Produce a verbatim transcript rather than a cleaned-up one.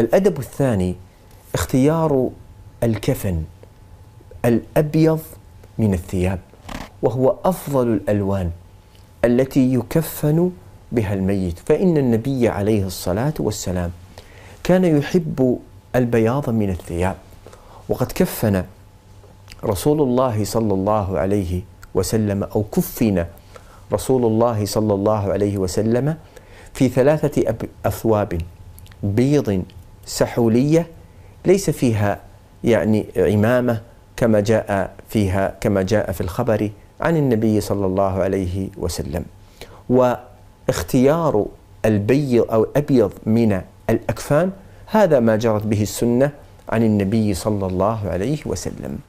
الأدب الثاني اختيار الكفن الأبيض من الثياب، وهو أفضل الألوان التي يكفن بها الميت، فإن النبي عليه الصلاة والسلام كان يحب البياض من الثياب، وقد كفن رسول الله صلى الله عليه وسلم أو كفن رسول الله صلى الله عليه وسلم في ثلاثة أثواب بيض سحولية ليس فيها يعني عمامة كما جاء فيها كما جاء في الخبر عن النبي صلى الله عليه وسلم. واختيار البيض أو الأبيض من الأكفان هذا ما جرت به السنة عن النبي صلى الله عليه وسلم.